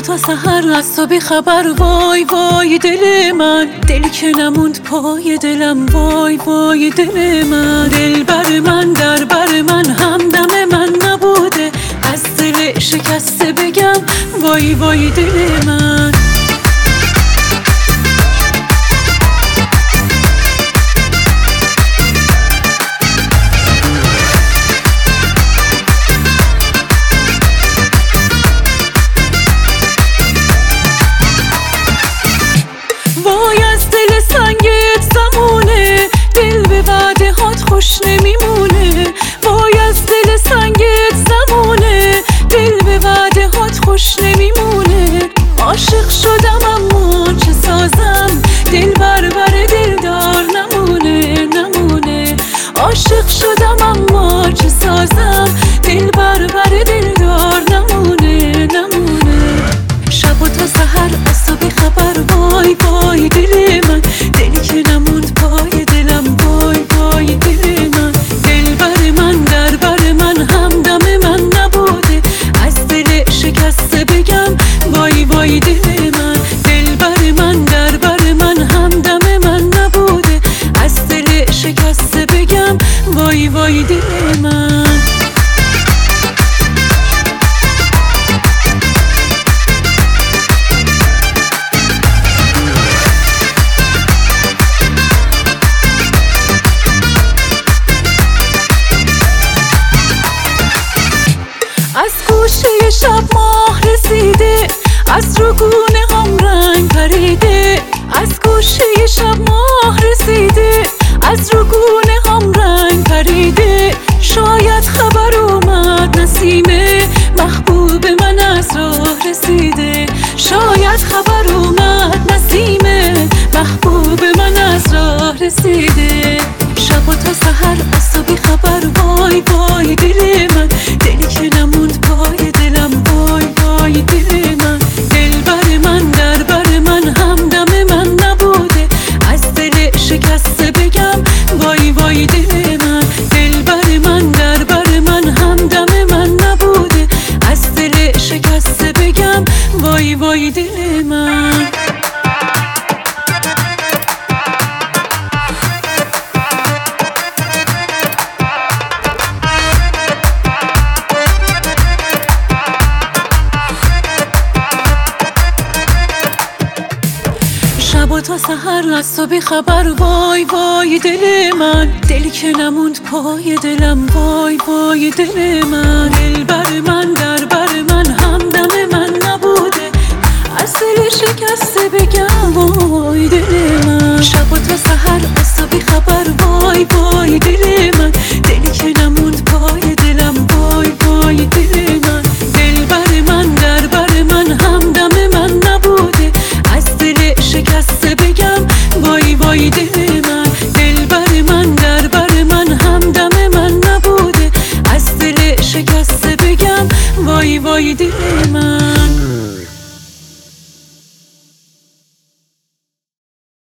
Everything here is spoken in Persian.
تا سحر از تو بی خبر. وای وای دل من، دلی که نموند پای دلم. وای وای دل من، دل بر من در بر من، همدم من نبوده. از دل شکسته بگم وای وای دل من. وای از دل سنگت زمونه، دل به وعده هات خوش نمیمونه. وای از دل سنگت زمونه، دل به وعده هات خوش نمیمونه. عاشق شدم اما چه سازم، دل بر دلدار نمونه نمونه. عاشق شدم اما چه سازم، دل بر دلدار نمونه نمونه. شب و تا سحر از تو بی خبر. وای وای دل من، دلی که نموند پای دلم. وای وای دل من، دل بر من در بر من، همدم من نبوده. از دل شکسته بگم وای وای دل من. دل بر من در بر من، همدم من نبوده. از دل شکسته بگم وای وای دل من. از گوشه شب ماه رسیده، از رو گونه هم رنگ پریده. از گوشه شب ماه رسیده، از رو گونه هم رنگ پریده. شاید خبر اومد نسیمه، محبوب من از راه رسیده. شاید خبر اومد نسیمه، محبوب من از راه رسیده. شب و تا سحر از تو بی خبر. وای وای دل من، دلی که نموند پای دلم. وای وای دل من، دل بر من در بر من، همدم من نبوده. از دل شکسته بگم وای وای دل من. دل بر من در بر من، همدم من نبوده. از دل شکسته بگم وای وای دل من. شب و تا سحر از تو بی خبر. وای وای دل من، دلی که نموند پای دلم. وای وای دل من، دل بر من در بر من، همدم من نبوده. از دل شکسته بگم وای دل من. شب و تا سحر از تو بی خبر. وای وای دل